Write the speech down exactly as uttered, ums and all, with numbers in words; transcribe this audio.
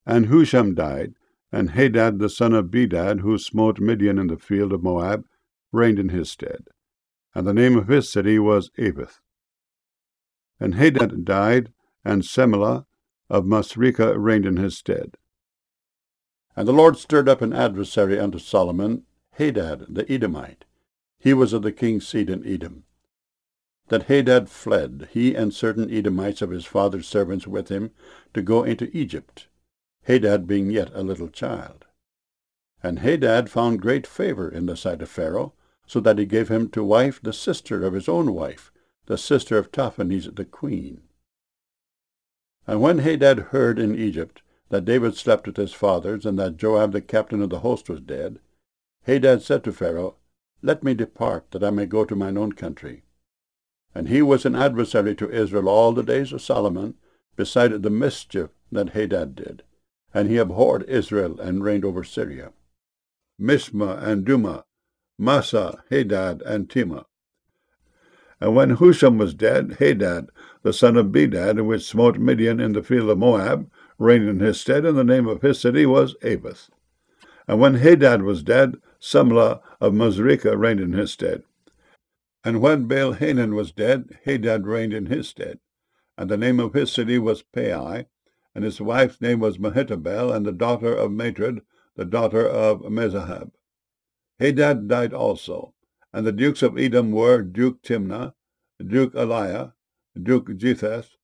And Husham died, and Hadad the son of Bedad, who smote Midian in the field of Moab, reigned in his stead. And the name of his city was Avith. And Hadad died, and Semelah of Masrekah reigned in his stead. And the Lord stirred up an adversary unto Solomon, Hadad the Edomite. He was of the king's seed in Edom. That Hadad fled, he and certain Edomites of his father's servants with him, to go into Egypt, Hadad being yet a little child. And Hadad found great favor in the sight of Pharaoh, so that he gave him to wife the sister of his own wife, the sister of Taphanes the queen. And when Hadad heard in Egypt that David slept with his fathers, and that Joab the captain of the host was dead, Hadad said to Pharaoh, Let me depart, that I may go to mine own country. And he was an adversary to Israel all the days of Solomon, beside the mischief that Hadad did. And he abhorred Israel, and reigned over Syria. Mishma and Duma, Massa, Hadad, and Tema. And when Husham was dead, Hadad, the son of Bedad, which smote Midian in the field of Moab, reigned in his stead, and the name of his city was Avith. And when Hadad was dead, Semelah of Masrekah reigned in his stead. And when Baal-Hanan was dead, Hadad reigned in his stead. And the name of his city was Pai, and his wife's name was Mehetabel, and the daughter of Matred, the daughter of Mezahab. Hadad died also. And the dukes of Edom were Duke Timnah, Duke Eliah, Duke Jetheth,